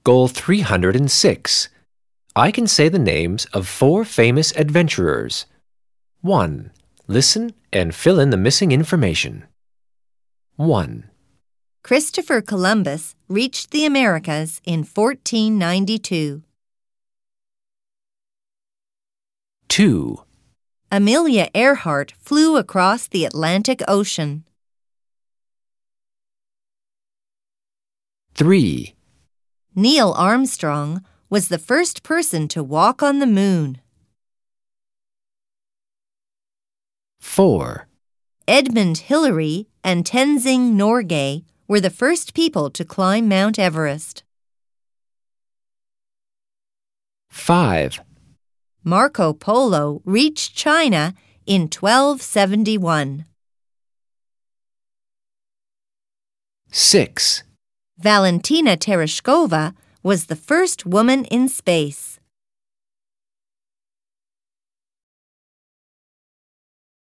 Goal 306. I can say the names of 4 famous adventurers. 1. Listen and fill in the missing information. 1. Christopher Columbus reached the Americas in 1492. 2. Amelia Earhart flew across the Atlantic Ocean. 3. Neil Armstrong was the first person to walk on the moon. 4. Edmund Hillary and Tenzing Norgay were the first people to climb Mount Everest. 5. Marco Polo reached China in 1271. 6. Valentina Tereshkova was the first woman in space.